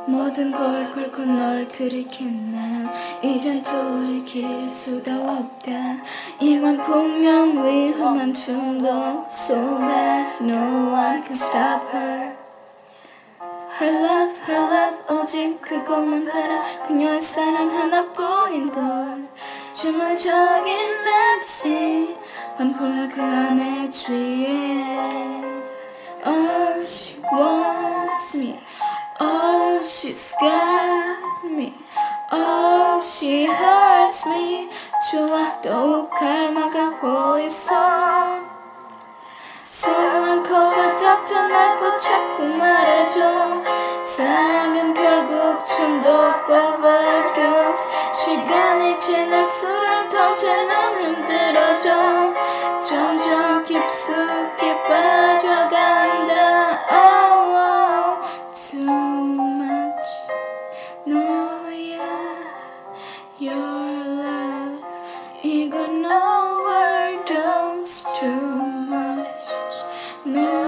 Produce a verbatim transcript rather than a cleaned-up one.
모든 걸 꿇고 널 들이킨 난 이젠 돌이킬 수가 없다. 이건 분명 위험한 충동. So bad no one can stop her. Her love, her love 오직 그것만 바라. 그녀의 사랑 하나뿐인걸. 주물적인 랩시 환풍을 그 안에 취해. Oh she wants me, oh she's got me, oh she hurts me. 좋아 더욱 닮아가고 있어. 사랑은 코가 적절하고 자꾸 말해줘. 사랑은 결국 중독과 overdose. 시간이 지날수록 더 새는 힘들어져. 점점 깊숙이 빠져간다. Oh, oh, too much 너야 your love 이건 overdose. Too much no